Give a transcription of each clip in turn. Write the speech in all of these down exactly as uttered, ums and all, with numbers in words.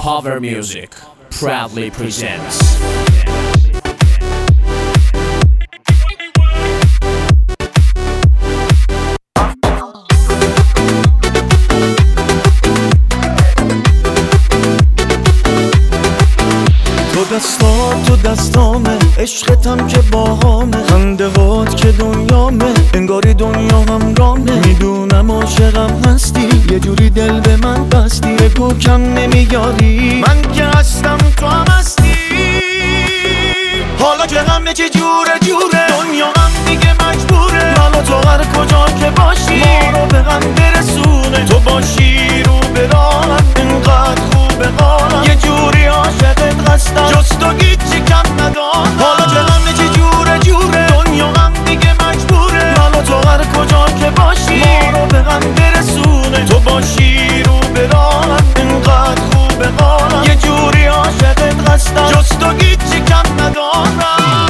Power Music proudly presents. تو دستات تو دستامه، عشقتم که باهامه، خنده هات که دنیامه، انگاری دنیا هم رامه. میدونم عاشقم هستی، یه جوری دل به من بستی، بگو کم نمیاری، من که هستم تو هم هستی. حالا که همه چی جوره جوره، دنیا هم دیگه مجبوره، من و تو هر کجا که باشی ما رو به هم برسونه. تو باشی رو به راهم، اینقدر خوبه حالم، یه جوری عاشقت هستم جز تو هیچی کم ندارم. حالا که همه چی جوره جوره، دنیا هم دیگه مجبوره، من و تو هر کجا که باشی ما رو به هم برسونه. تو باشی رو به راهم، اینقدر خوبه حالم، یه جوری عاشقت هستم جز تو هیچی کم ندارم.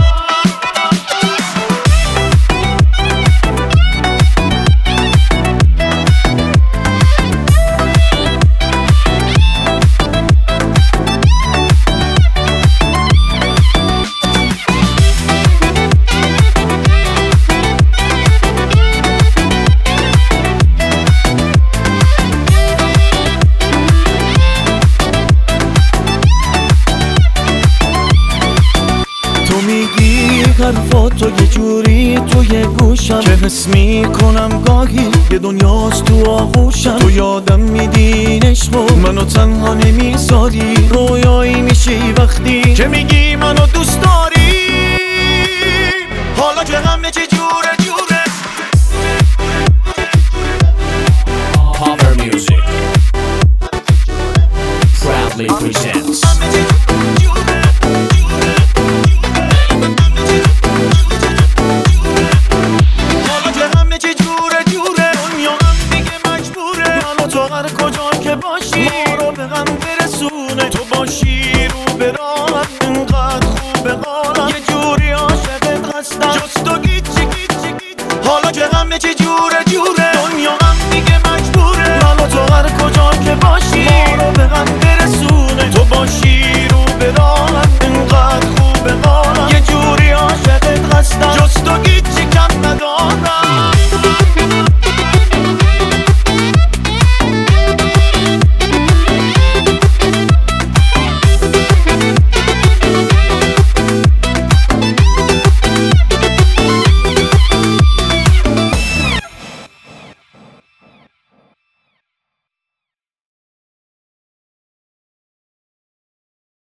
حرفاتو یه جوری توی گوشم که حس میکنم گاهی یه دنیاست تو آغوشم. تو یادم میدی عشقو منو تنها نمیذاری، رویایی میشی وقتی که میگی منو دوست داری. حالا که همه چی جوره جوره. Power Music proudly presents. هر کجا که باشی ما رو به هم برسونه. تو باشی رو به راهم، اینقدر خوبه حالم، یه جوری عاشقت هستم جز تو هیچی هیچی هیچی. حالا که